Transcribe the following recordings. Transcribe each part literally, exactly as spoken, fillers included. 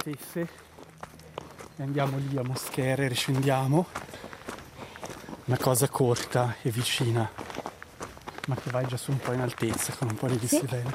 stesse e andiamo lì a Moschere, riscendiamo. Una cosa corta e vicina, ma che vai già su un po' in altezza con un po' di dislivello.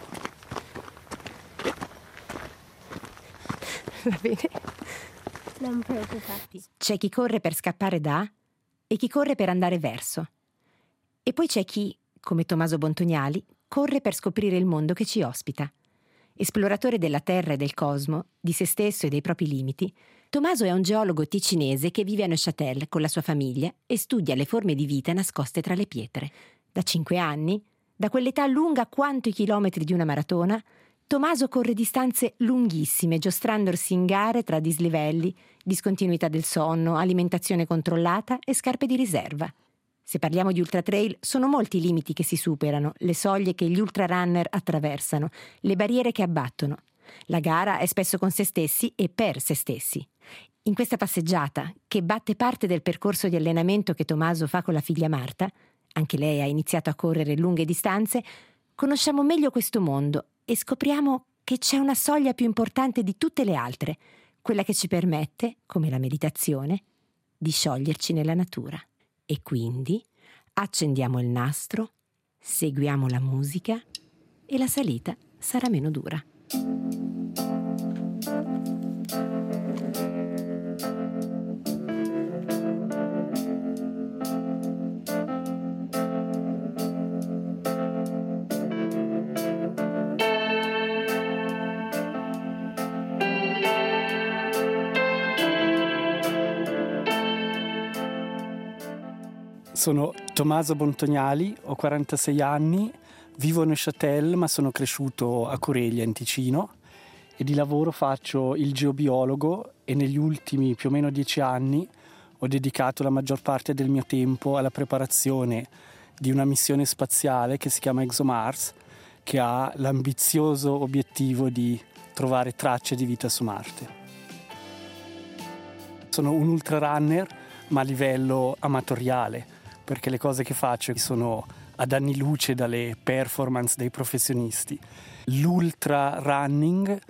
Va bene. Non preoccuparti. C'è chi corre per scappare da e chi corre per andare verso. E poi c'è chi, come Tommaso Bontognali, corre per scoprire il mondo che ci ospita. Esploratore della Terra e del cosmo, di se stesso e dei propri limiti, Tommaso è un geologo ticinese che vive a Neuchâtel con la sua famiglia e studia le forme di vita nascoste tra le pietre. Da cinque anni, da quell'età lunga quanto i chilometri di una maratona, Tommaso corre distanze lunghissime, giostrandosi in gare tra dislivelli, discontinuità del sonno, alimentazione controllata e scarpe di riserva. Se parliamo di ultratrail, sono molti i limiti che si superano, le soglie che gli ultrarunner attraversano, le barriere che abbattono. La gara è spesso con se stessi e per se stessi. In questa passeggiata, che batte parte del percorso di allenamento che Tommaso fa con la figlia Marta, anche lei ha iniziato a correre lunghe distanze, conosciamo meglio questo mondo e scopriamo che c'è una soglia più importante di tutte le altre, quella che ci permette, come la meditazione, di scioglierci nella natura. E quindi accendiamo il nastro, seguiamo la musica e la salita sarà meno dura. Sono Tommaso Bontognali, ho quarantasei anni, vivo a Neuchâtel ma sono cresciuto a Coreglia in Ticino e di lavoro faccio il geobiologo e negli ultimi più o meno dieci anni ho dedicato la maggior parte del mio tempo alla preparazione di una missione spaziale che si chiama ExoMars, che ha l'ambizioso obiettivo di trovare tracce di vita su Marte. Sono un ultrarunner ma a livello amatoriale, perché le cose che faccio sono ad anni luce dalle performance dei professionisti. L'ultra running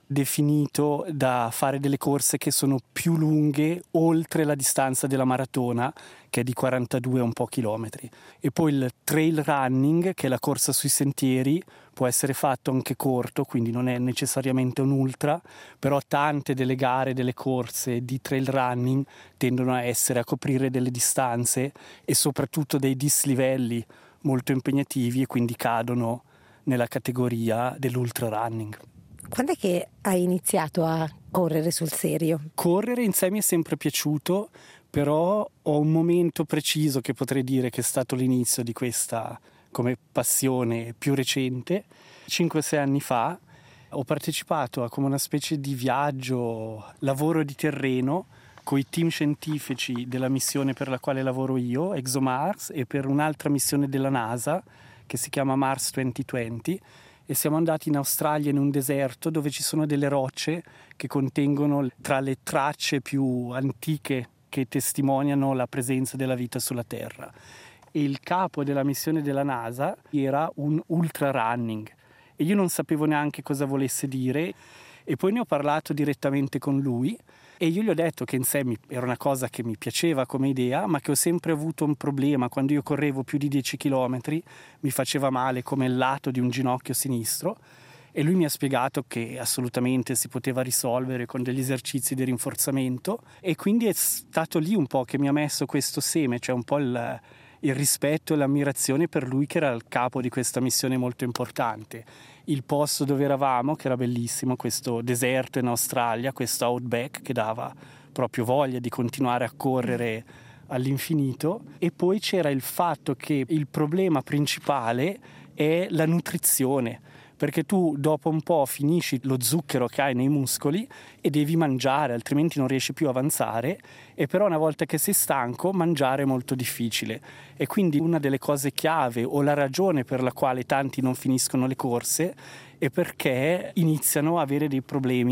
definito da fare delle corse che sono più lunghe oltre la distanza della maratona, che è di quarantadue un po' chilometri. E poi il trail running, che è la corsa sui sentieri, può essere fatto anche corto, quindi non è necessariamente un ultra, però tante delle gare, delle corse di trail running tendono a essere a coprire delle distanze e soprattutto dei dislivelli molto impegnativi e quindi cadono nella categoria dell'ultra running. Quando è che hai iniziato a correre sul serio? Correre in sé mi è sempre piaciuto, però ho un momento preciso che potrei dire che è stato l'inizio di questa come passione più recente. cinque sei anni fa ho partecipato a come una specie di viaggio, lavoro di terreno con i team scientifici della missione per la quale lavoro io, ExoMars, e per un'altra missione della NASA che si chiama Mars duemilaventi, e siamo andati in Australia in un deserto dove ci sono delle rocce che contengono tra le tracce più antiche che testimoniano la presenza della vita sulla Terra. E il capo della missione della NASA era un ultra running e io non sapevo neanche cosa volesse dire, e poi ne ho parlato direttamente con lui e io gli ho detto che in sé mi, era una cosa che mi piaceva come idea, ma che ho sempre avuto un problema. Quando io correvo più di dieci chilometri mi faceva male come il lato di un ginocchio sinistro, e lui mi ha spiegato che assolutamente si poteva risolvere con degli esercizi di rinforzamento, e quindi è stato lì un po' che mi ha messo questo seme, cioè un po' il, il rispetto e l'ammirazione per lui che era il capo di questa missione molto importante. Il posto dove eravamo, che era bellissimo, questo deserto in Australia, questo outback che dava proprio voglia di continuare a correre all'infinito. E poi c'era il fatto che il problema principale è la nutrizione, perché tu dopo un po' finisci lo zucchero che hai nei muscoli e devi mangiare, altrimenti non riesci più a avanzare, e però una volta che sei stanco mangiare è molto difficile. E quindi una delle cose chiave o la ragione per la quale tanti non finiscono le corse è perché iniziano a avere dei problemi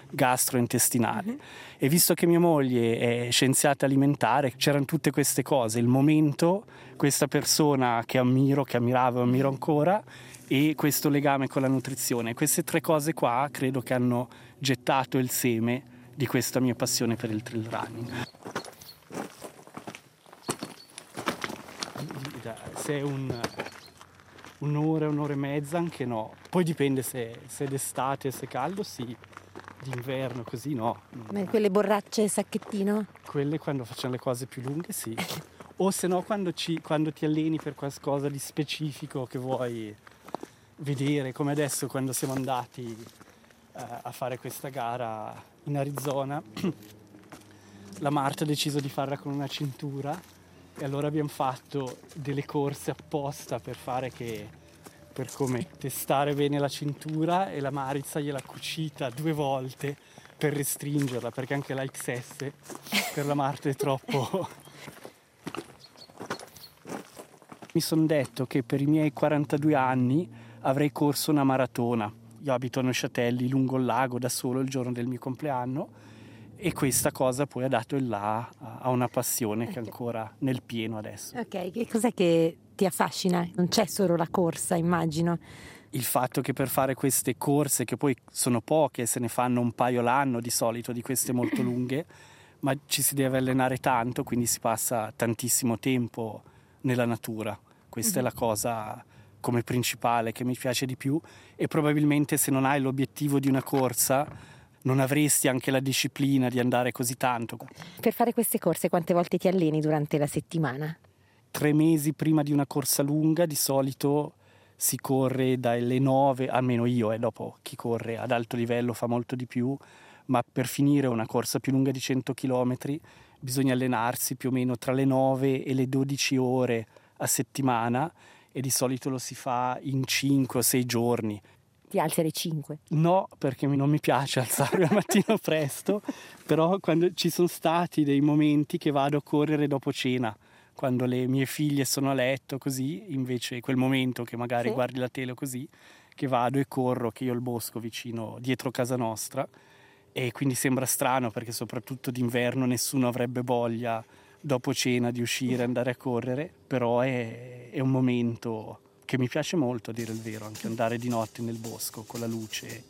gastrointestinale. Mm-hmm. E visto che mia moglie è scienziata alimentare, c'erano tutte queste cose, il momento, questa persona che ammiro, che ammiravo e ammiro ancora, e questo legame con la nutrizione. Queste tre cose qua credo che hanno gettato il seme di questa mia passione per il trail running. Se è un, un'ora, un'ora e mezza, anche no. Poi dipende se, se è d'estate, se è caldo, sì. D'inverno, così no. Ma quelle borracce sacchettino? Quelle quando facciamo le cose più lunghe, sì. O se no quando, ci, quando ti alleni per qualcosa di specifico che vuoi vedere, come adesso quando siamo andati eh, a fare questa gara in Arizona. La Marta ha deciso di farla con una cintura e allora abbiamo fatto delle corse apposta per fare che, per come testare bene la cintura, e la Maritza gliel'ha cucita due volte per restringerla, perché anche la X S per la Marta è troppo. Mi sono detto che per i miei quarantadue anni avrei corso una maratona. Io abito a Neuchâtel, lungo il lago, da solo il giorno del mio compleanno, e questa cosa poi ha dato il là a una passione che è ancora nel pieno adesso. Ok, che cos'è che ti affascina? Non c'è solo la corsa, immagino. Il fatto che per fare queste corse, che poi sono poche, se ne fanno un paio l'anno di solito di queste molto lunghe, ma ci si deve allenare tanto, quindi si passa tantissimo tempo nella natura. Questa mm-hmm. è la cosa come principale che mi piace di più, e probabilmente se non hai l'obiettivo di una corsa non avresti anche la disciplina di andare così tanto. Per fare queste corse quante volte ti alleni durante la settimana? Tre mesi prima di una corsa lunga di solito si corre dalle nove, almeno io, e eh, dopo chi corre ad alto livello fa molto di più, ma per finire una corsa più lunga di cento chilometri bisogna allenarsi più o meno tra le nove e le dodici ore a settimana, e di solito lo si fa in cinque o sei giorni. Ti alzi alle cinque? No, perché non mi piace alzarmi al mattino presto, però quando ci sono stati dei momenti che vado a correre dopo cena, quando le mie figlie sono a letto, così, invece quel momento che magari sì. guardi la tele o così, che vado e corro, che io ho il bosco vicino, dietro casa nostra, e quindi sembra strano perché soprattutto d'inverno nessuno avrebbe voglia dopo cena di uscire e andare a correre, però è, è un momento che mi piace molto, a dire il vero, anche andare di notte nel bosco con la luce.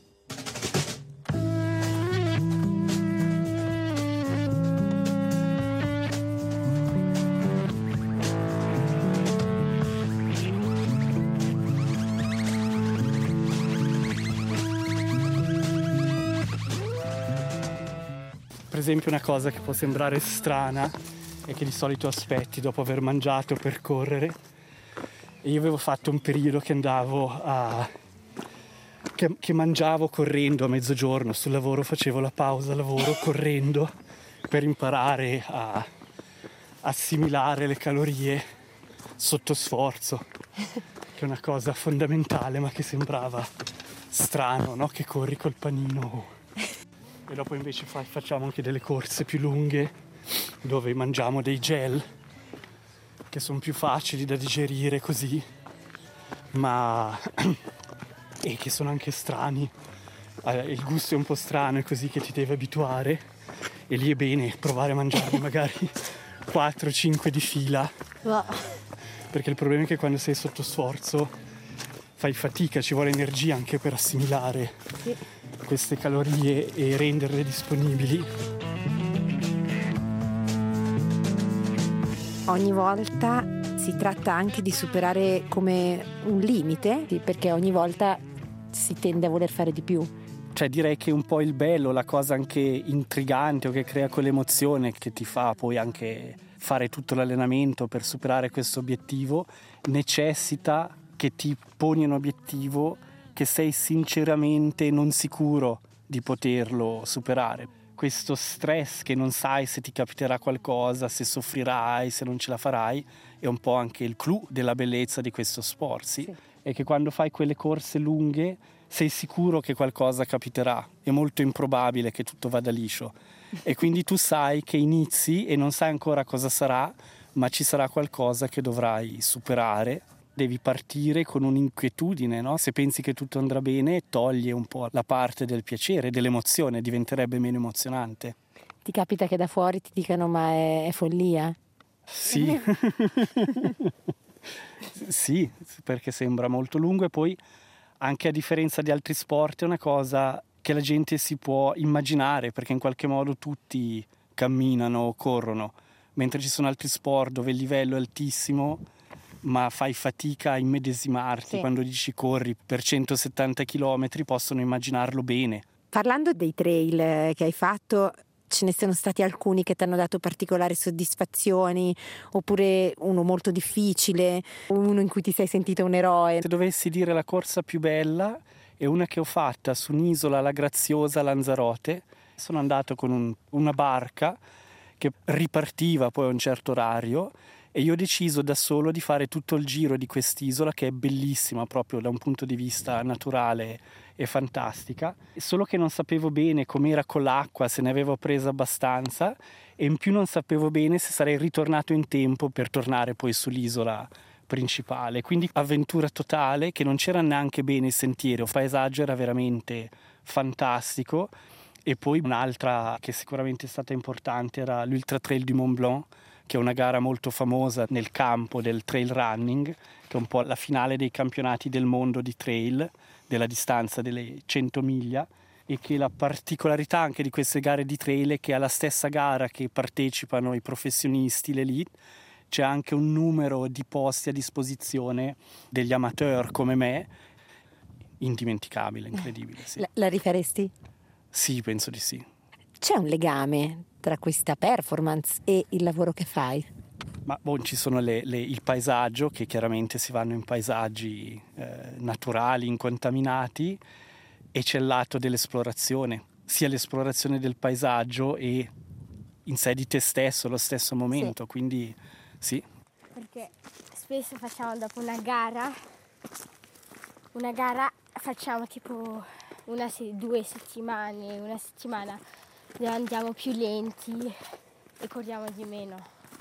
Per esempio una cosa che può sembrare strana è che di solito aspetti dopo aver mangiato per correre. E io avevo fatto un periodo che andavo a... Che, che mangiavo correndo a mezzogiorno, sul lavoro facevo la pausa lavoro correndo per imparare a assimilare le calorie sotto sforzo, che è una cosa fondamentale ma che sembrava strano, no? Che corri col panino. E dopo invece fa, facciamo anche delle corse più lunghe dove mangiamo dei gel che sono più facili da digerire così, ma e che sono anche strani. Il gusto è un po' strano, è così che ti devi abituare, e lì è bene provare a mangiarne magari quattro cinque di fila, wow. Perché il problema è che quando sei sotto sforzo fai fatica, ci vuole energia anche per assimilare sì. queste calorie e renderle disponibili. Ogni volta si tratta anche di superare come un limite, perché ogni volta si tende a voler fare di più. Cioè direi che un po' il bello, la cosa anche intrigante o che crea quell'emozione che ti fa poi anche fare tutto l'allenamento per superare questo obiettivo, necessita che ti poni un obiettivo che sei sinceramente non sicuro di poterlo superare. Questo stress che non sai se ti capiterà qualcosa, se soffrirai, se non ce la farai, è un po' anche il clou della bellezza di questo sport, sì? Sì. È che quando fai quelle corse lunghe sei sicuro che qualcosa capiterà, è molto improbabile che tutto vada liscio, e quindi tu sai che inizi e non sai ancora cosa sarà, ma ci sarà qualcosa che dovrai superare, devi partire con un'inquietudine, no? Se pensi che tutto andrà bene, toglie un po' la parte del piacere, dell'emozione, diventerebbe meno emozionante. Ti capita che da fuori ti dicano ma è, è follia? Sì. Sì, perché sembra molto lungo e poi anche a differenza di altri sport è una cosa che la gente si può immaginare, perché in qualche modo tutti camminano o corrono, mentre ci sono altri sport dove il livello è altissimo ma fai fatica a immedesimarti. Sì. Quando dici corri per centosettanta chilometri possono immaginarlo bene. Parlando dei trail che hai fatto, ce ne sono stati alcuni che ti hanno dato particolari soddisfazioni, oppure uno molto difficile, uno in cui ti sei sentito un eroe? Se dovessi dire la corsa più bella è una che ho fatta su un'isola, la Graziosa, Lanzarote. Sono andato con un, una barca che ripartiva poi a un certo orario e io ho deciso da solo di fare tutto il giro di quest'isola, che è bellissima proprio da un punto di vista naturale e fantastica, solo che non sapevo bene com'era con l'acqua, se ne avevo presa abbastanza, e in più non sapevo bene se sarei ritornato in tempo per tornare poi sull'isola principale. Quindi avventura totale, che non c'era neanche bene il sentiero, il paesaggio era veramente fantastico. E poi un'altra che sicuramente è stata importante era l'Ultra Trail du Mont Blanc, che è una gara molto famosa nel campo del trail running, che è un po' la finale dei campionati del mondo di trail, della distanza delle cento miglia, e che la particolarità anche di queste gare di trail è che alla stessa gara che partecipano i professionisti, l'elite, c'è anche un numero di posti a disposizione degli amateur come me, indimenticabile, incredibile. Sì. La, la rifaresti? Sì, penso di sì. C'è un legame tra questa performance e il lavoro che fai? Ma boh, ci sono le, le, il paesaggio, che chiaramente si vanno in paesaggi eh, naturali, incontaminati, e c'è il lato dell'esplorazione, sia l'esplorazione del paesaggio e in sé di te stesso allo stesso momento, sì. Quindi sì. Perché spesso facciamo dopo una gara, una gara facciamo tipo una, due settimane, una settimana dove andiamo più lenti e corriamo di meno.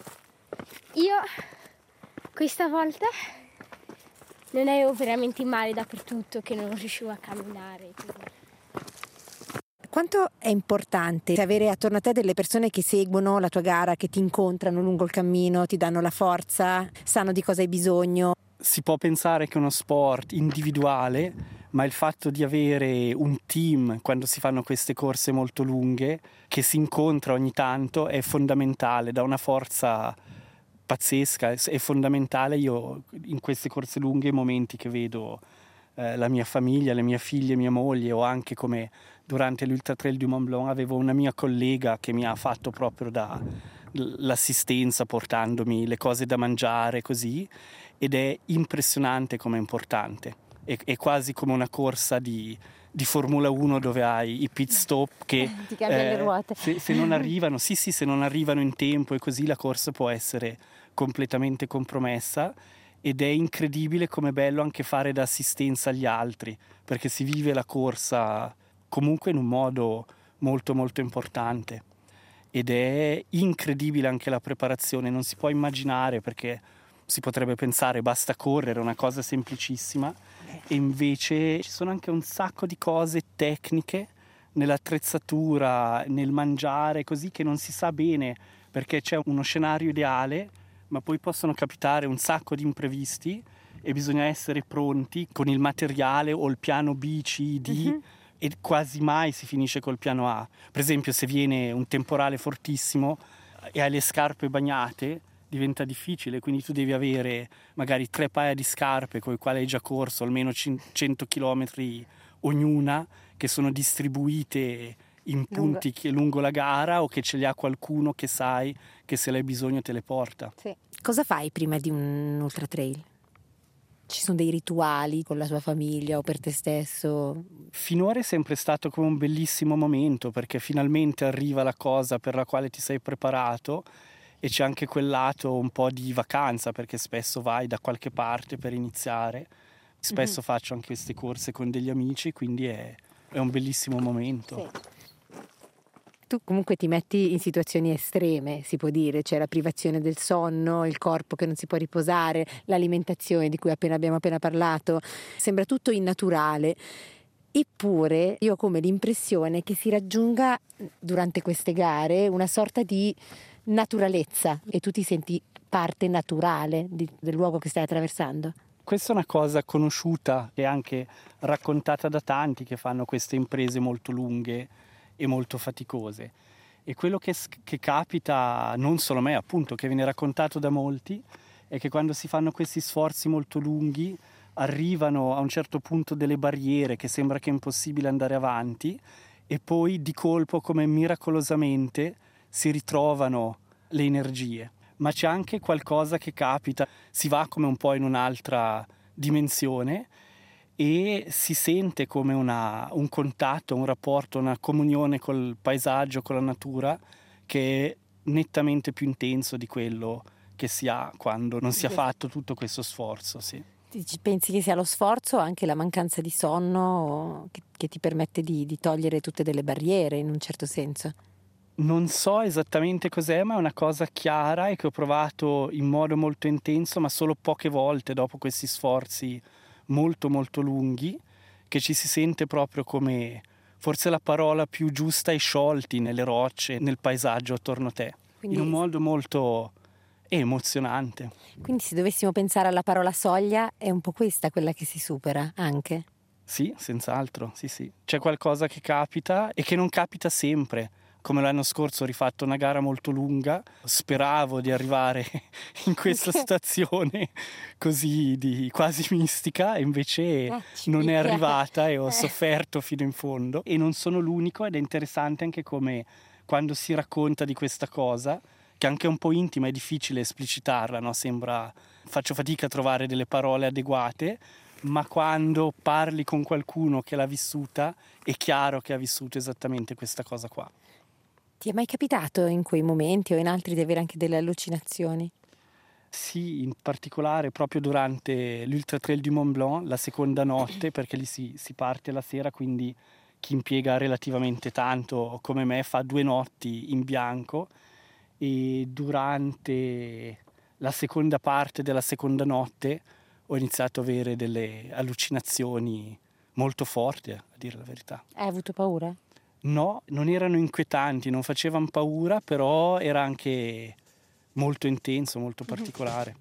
Io questa volta non avevo veramente male dappertutto, che non riuscivo a camminare. Così. Quanto è importante avere attorno a te delle persone che seguono la tua gara, che ti incontrano lungo il cammino, ti danno la forza, sanno di cosa hai bisogno? Si può pensare che è uno sport individuale, ma il fatto di avere un team quando si fanno queste corse molto lunghe, che si incontra ogni tanto, è fondamentale, dà una forza pazzesca, è fondamentale. Io in queste corse lunghe, i momenti che vedo eh, la mia famiglia, le mie figlie, mia moglie, o anche come durante l'Ultra Trail du Mont Blanc avevo una mia collega che mi ha fatto proprio da l'assistenza, portandomi le cose da mangiare, così, ed è impressionante come è importante. È, è quasi come una corsa di, di Formula uno dove hai i pit stop che ti cambiano eh, le ruote. Se, se non arrivano, sì sì, se non arrivano in tempo e così, la corsa può essere completamente compromessa, ed è incredibile come è bello anche fare da assistenza agli altri, perché si vive la corsa comunque in un modo molto molto importante, ed è incredibile anche la preparazione. Non si può immaginare, perché si potrebbe pensare basta correre, una cosa semplicissima, e invece ci sono anche un sacco di cose tecniche nell'attrezzatura, nel mangiare, così, che non si sa bene, perché c'è uno scenario ideale, ma poi possono capitare un sacco di imprevisti e bisogna essere pronti con il materiale o il piano B, C, D, uh-huh. E quasi mai si finisce col piano A. Per esempio, se viene un temporale fortissimo e hai le scarpe bagnate, diventa difficile, quindi tu devi avere magari tre paia di scarpe con le quali hai già corso almeno cento chilometri ognuna, che sono distribuite in punti lungo. lungo la gara, o che ce li ha qualcuno che sai che se l'hai bisogno te le porta. Sì. Cosa fai prima di un ultra trail? Ci sono dei rituali con la tua famiglia o per te stesso? Finora è sempre stato come un bellissimo momento, perché finalmente arriva la cosa per la quale ti sei preparato, e c'è anche quel lato un po' di vacanza, perché spesso vai da qualche parte per iniziare. Spesso mm-hmm. faccio anche queste corse con degli amici, quindi è, è un bellissimo momento. Sì. Tu comunque ti metti in situazioni estreme, si può dire, c'è la privazione del sonno, il corpo che non si può riposare, l'alimentazione di cui appena abbiamo appena parlato, sembra tutto innaturale. Eppure io ho come l'impressione che si raggiunga durante queste gare una sorta di naturalezza e tu ti senti parte naturale di, del luogo che stai attraversando. Questa è una cosa conosciuta e anche raccontata da tanti che fanno queste imprese molto lunghe e molto faticose. E quello che, che capita, non solo a me, appunto, che viene raccontato da molti, è che quando si fanno questi sforzi molto lunghi arrivano a un certo punto delle barriere che sembra che è impossibile andare avanti e poi di colpo, come miracolosamente, si ritrovano le energie. Ma c'è anche qualcosa che capita, si va come un po' in un'altra dimensione e si sente come una, un contatto, un rapporto, una comunione col paesaggio, con la natura, che è nettamente più intenso di quello che si ha quando non si è fatto tutto questo sforzo. Sì. Pensi che sia lo sforzo o anche la mancanza di sonno che, che ti permette di, di togliere tutte delle barriere in un certo senso? Non so esattamente cos'è, ma è una cosa chiara e che ho provato in modo molto intenso, ma solo poche volte dopo questi sforzi molto molto lunghi, che ci si sente proprio come, forse la parola più giusta, è sciolti nelle rocce, nel paesaggio attorno a te. Quindi, in un modo molto emozionante. Quindi se dovessimo pensare alla parola soglia, è un po' questa quella che si supera anche? Sì, senz'altro, sì sì. C'è qualcosa che capita e che non capita sempre. Come l'anno scorso ho rifatto una gara molto lunga, speravo di arrivare in questa situazione così di quasi mistica e invece eh, non è arrivata e ho sofferto fino in fondo. E non sono l'unico ed è interessante anche come quando si racconta di questa cosa, che anche è un po' intima, è difficile esplicitarla, no? Sembra, faccio fatica a trovare delle parole adeguate, ma quando parli con qualcuno che l'ha vissuta è chiaro che ha vissuto esattamente questa cosa qua. Ti è mai capitato in quei momenti o in altri di avere anche delle allucinazioni? Sì, in particolare proprio durante l'Ultra Trail du Mont Blanc, la seconda notte, perché lì si, si parte la sera, quindi chi impiega relativamente tanto come me fa due notti in bianco, e durante la seconda parte della seconda notte ho iniziato ad avere delle allucinazioni molto forti, a dire la verità. Hai avuto paura? No, non erano inquietanti, non facevano paura, però era anche molto intenso, molto particolare.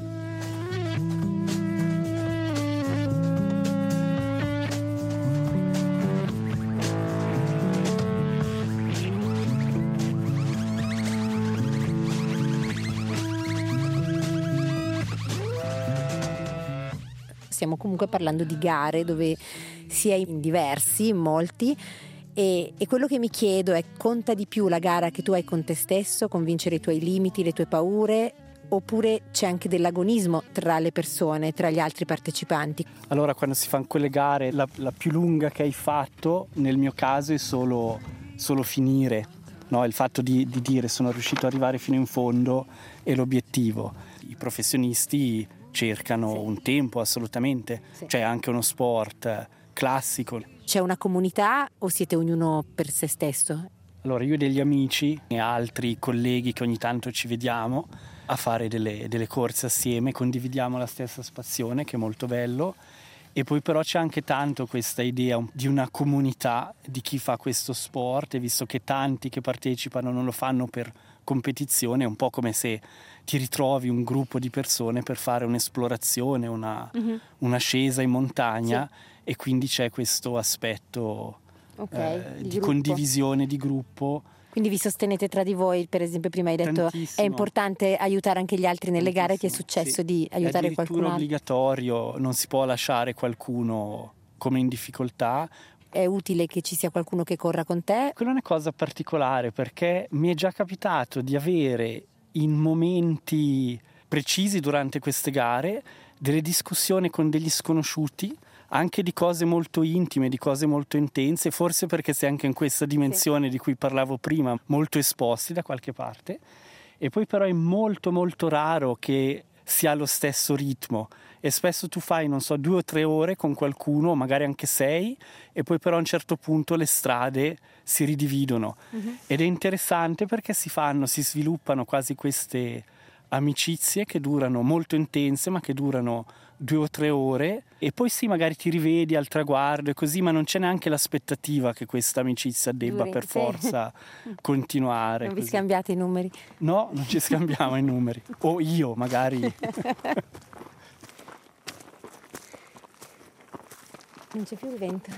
Stiamo comunque parlando di gare dove si è in diversi, in molti. E, e quello che mi chiedo è: conta di più la gara che tu hai con te stesso, convincere i tuoi limiti, le tue paure, oppure c'è anche dell'agonismo tra le persone, tra gli altri partecipanti? Allora, quando si fanno quelle gare, la, la più lunga che hai fatto, nel mio caso, è solo, solo finire, no? Il fatto di, di dire sono riuscito ad arrivare fino in fondo è l'obiettivo. I professionisti cercano sì. un tempo, assolutamente, sì. C'è anche uno sport classico. C'è una comunità o siete ognuno per se stesso? Allora, io ho degli amici e altri colleghi che ogni tanto ci vediamo a fare delle, delle corse assieme, condividiamo la stessa passione, che è molto bello, e poi però c'è anche tanto questa idea di una comunità di chi fa questo sport, e visto che tanti che partecipano non lo fanno per competizione, è un po' come se ti ritrovi un gruppo di persone per fare un'esplorazione, una, mm-hmm. un'ascesa in montagna, sì. E quindi c'è questo aspetto okay, eh, di, di condivisione di gruppo. Quindi vi sostenete tra di voi, per esempio prima hai detto tantissimo. È importante aiutare anche gli altri nelle tantissimo. Gare, ti è successo sì. di aiutare qualcuno? È addirittura obbligatorio, non si può lasciare qualcuno come in difficoltà. È utile che ci sia qualcuno che corra con te? Quella è una cosa particolare, perché mi è già capitato di avere in momenti precisi durante queste gare delle discussioni con degli sconosciuti, anche di cose molto intime, di cose molto intense, forse perché sei anche in questa dimensione sì. di cui parlavo prima, molto esposti da qualche parte, e poi però è molto molto raro che si ha lo stesso ritmo, e spesso tu fai, non so, due o tre ore con qualcuno, magari anche sei, e poi però a un certo punto le strade si ridividono. Uh-huh. Ed è interessante perché si fanno, si sviluppano quasi queste amicizie che durano molto intense, ma che durano due o tre ore, e poi sì, magari ti rivedi al traguardo e così, ma non c'è neanche l'aspettativa che questa amicizia debba Duri, per sì. forza continuare. Non vi così. Scambiate i numeri? No, non ci scambiamo i numeri. O io, magari. Non c'è più il vento.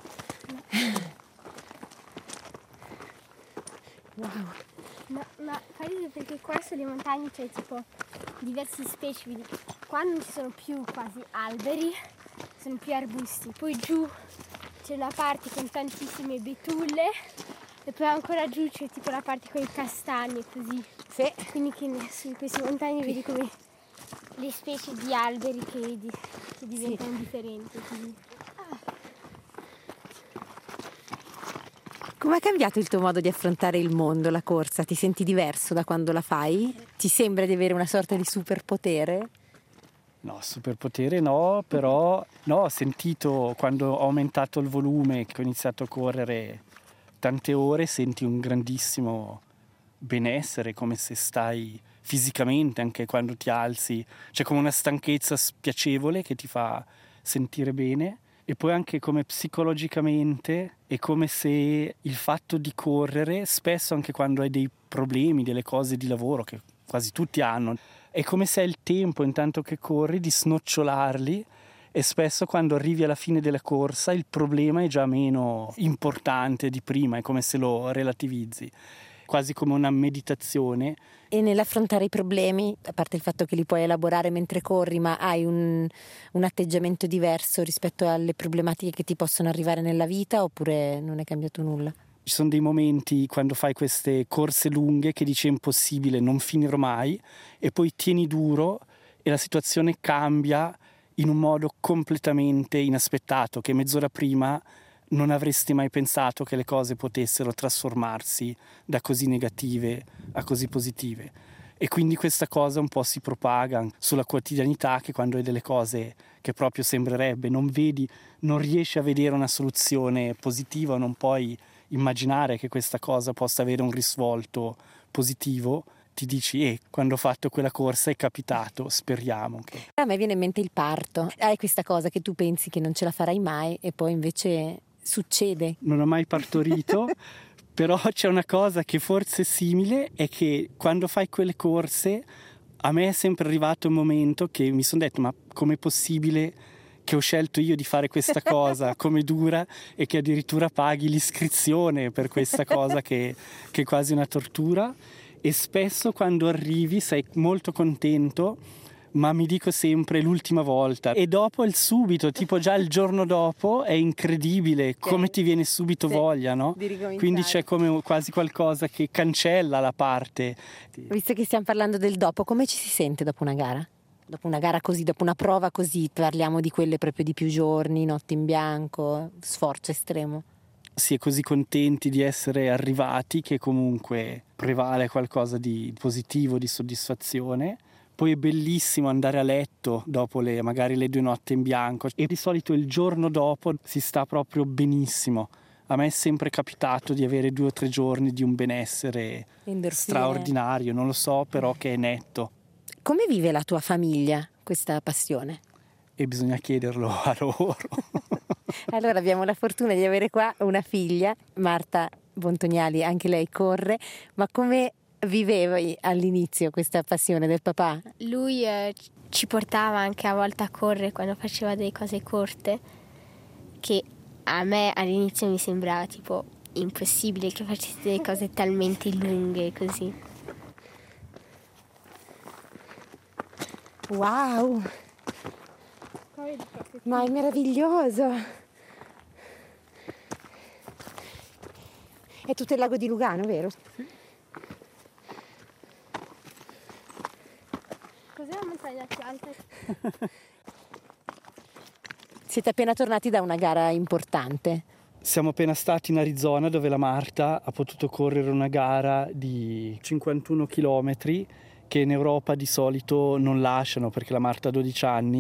Wow. Ma, ma fai perché qua sulle montagne c'è tipo diverse specie, quindi qua non ci sono più quasi alberi, sono più arbusti. Poi giù c'è una parte con tantissime betulle e poi ancora giù c'è tipo la parte con i castagni e così. Sì. Quindi che su queste montagne vedi come le specie di alberi che, di, che diventano sì. differenti. Così. Come è cambiato il tuo modo di affrontare il mondo, la corsa? Ti senti diverso da quando la fai? Ti sembra di avere una sorta di superpotere? No, superpotere no, però no, ho sentito quando ho aumentato il volume, che ho iniziato a correre tante ore, senti un grandissimo benessere, come se stai fisicamente, anche quando ti alzi. C'è come una stanchezza spiacevole che ti fa sentire bene. E poi anche come psicologicamente è come se il fatto di correre, spesso anche quando hai dei problemi, delle cose di lavoro che quasi tutti hanno, è come se hai il tempo intanto che corri di snocciolarli, e spesso quando arrivi alla fine della corsa il problema è già meno importante di prima, è come se lo relativizzi, quasi come una meditazione. E nell'affrontare i problemi, a parte il fatto che li puoi elaborare mentre corri, ma hai un, un atteggiamento diverso rispetto alle problematiche che ti possono arrivare nella vita, oppure non è cambiato nulla? Ci sono dei momenti quando fai queste corse lunghe che dici è impossibile, non finirò mai, e poi tieni duro e la situazione cambia in un modo completamente inaspettato, che mezz'ora prima non avresti mai pensato che le cose potessero trasformarsi da così negative a così positive. E quindi questa cosa un po' si propaga sulla quotidianità, che quando hai delle cose che proprio sembrerebbe non vedi, non riesci a vedere una soluzione positiva, non puoi immaginare che questa cosa possa avere un risvolto positivo, ti dici, eh, quando ho fatto quella corsa è capitato, speriamo che... A me viene in mente il parto. Hai questa cosa che tu pensi che non ce la farai mai e poi invece succede. Non ho mai partorito, però c'è una cosa che forse è simile, è che quando fai quelle corse a me è sempre arrivato un momento che mi sono detto, ma com'è possibile che ho scelto io di fare questa cosa, come dura, e che addirittura paghi l'iscrizione per questa cosa che, che è quasi una tortura. E spesso quando arrivi sei molto contento, ma mi dico sempre l'ultima volta, e dopo il subito, tipo già il giorno dopo, è incredibile okay. come ti viene subito sì, voglia, no? Quindi c'è come quasi qualcosa che cancella la parte. Visto che stiamo parlando del dopo, come ci si sente dopo una gara? Dopo una gara così, dopo una prova così, parliamo di quelle proprio di più giorni, notte in bianco, sforzo estremo. Si è così contenti di essere arrivati che comunque prevale qualcosa di positivo, di soddisfazione. Poi è bellissimo andare a letto dopo le, magari le due notti in bianco, e di solito il giorno dopo si sta proprio benissimo. A me è sempre capitato di avere due o tre giorni di un benessere Endorfine. straordinario, non lo so, però che è netto. Come vive la tua famiglia questa passione? E bisogna chiederlo a loro. Allora abbiamo la fortuna di avere qua una figlia, Marta Bontoniali, anche lei corre, ma come vivevi all'inizio questa passione del papà? Lui eh, ci portava anche a volte a correre quando faceva delle cose corte, che a me all'inizio mi sembrava tipo impossibile che facesse delle cose talmente lunghe così. Wow! Ma è meraviglioso! È tutto il lago di Lugano, vero? Sì. Cos'è la montagna più alta? Siete appena tornati da una gara importante. Siamo appena stati in Arizona, dove la Marta ha potuto correre una gara di cinquantuno chilometri che in Europa di solito non lasciano, perché la Marta ha dodici anni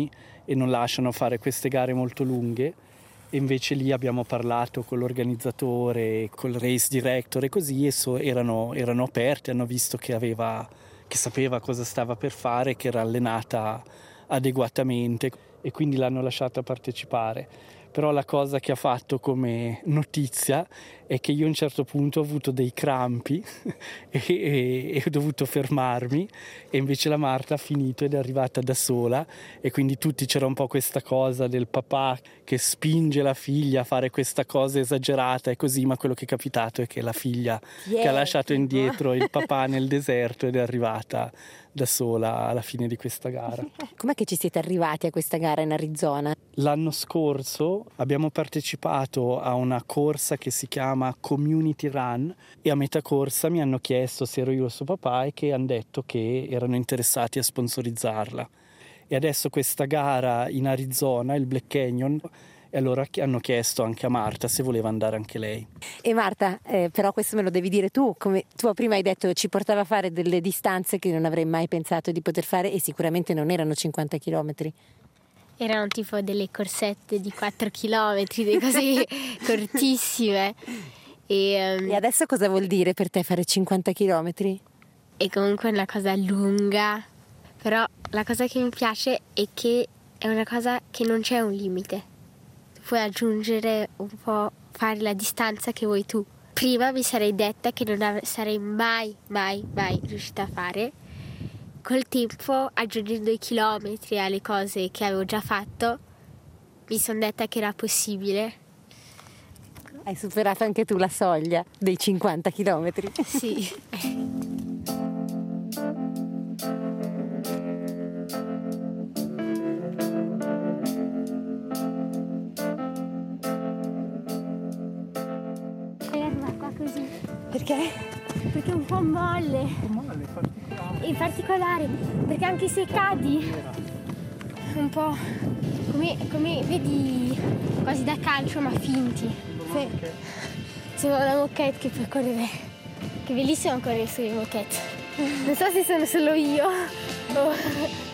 e non lasciano fare queste gare molto lunghe. E invece lì abbiamo parlato con l'organizzatore, col race director e così, e so, erano, erano aperti, hanno visto che aveva, che sapeva cosa stava per fare, che era allenata adeguatamente e quindi l'hanno lasciata partecipare. Però la cosa che ha fatto come notizia è che io a un certo punto ho avuto dei crampi e, e, e ho dovuto fermarmi, e invece la Marta ha finito ed è arrivata da sola, e quindi tutti, c'era un po' questa cosa del papà che spinge la figlia a fare questa cosa esagerata e così, ma quello che è capitato è che la figlia Yeah. che ha lasciato indietro il papà nel deserto ed è arrivata da sola alla fine di questa gara. Com'è che ci siete arrivati a questa gara in Arizona? L'anno scorso abbiamo partecipato a una corsa che si chiama Community Run, e a metà corsa mi hanno chiesto se ero io il suo papà e che hanno detto che erano interessati a sponsorizzarla. E adesso questa gara in Arizona, il Black Canyon, e allora hanno chiesto anche a Marta se voleva andare anche lei. E Marta, eh, però questo me lo devi dire tu, come tu prima hai detto ci portava a fare delle distanze che non avrei mai pensato di poter fare, e sicuramente non erano cinquanta chilometri. Erano tipo delle corsette di quattro chilometri, delle cose cortissime. E, um, E adesso cosa vuol dire per te fare cinquanta chilometri? è comunque una cosa lunga, però la cosa che mi piace è che è una cosa che non c'è un limite. Puoi aggiungere un po', fare la distanza che vuoi tu. Prima mi sarei detta che non av- sarei mai, mai, mai riuscita a fare. Col tempo, aggiungendo i chilometri alle cose che avevo già fatto, mi sono detta che era possibile. Hai superato anche tu la soglia dei cinquanta chilometri. Sì. Qua così. Perché? Perché è un po' molle. Male, particolare. In particolare, perché anche se cadi un po' come, come vedi, quasi da calcio ma finti. Se, sembra una moquette che puoi correre. Che bellissimo correre sulle moquette. Non so se sono solo io o